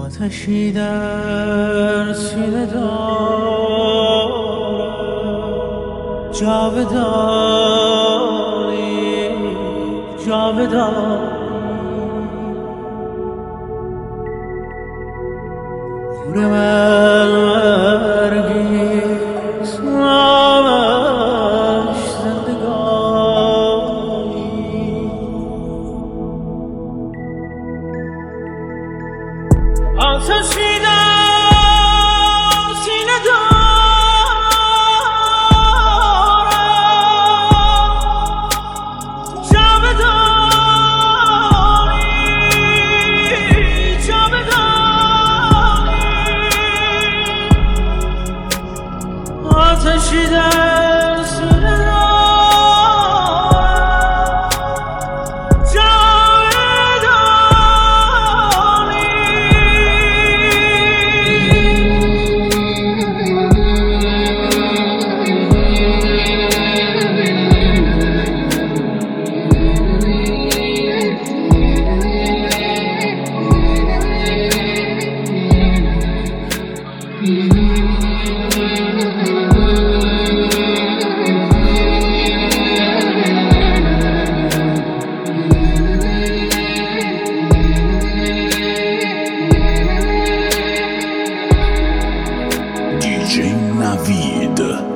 آتشی در سینه دارم، جاودانی جاودانی. نور من مرگیست، نامش زندگانی. آتشی در سینه دارم، جاودانی جاودانی. آتشی در سینه DJ Navid.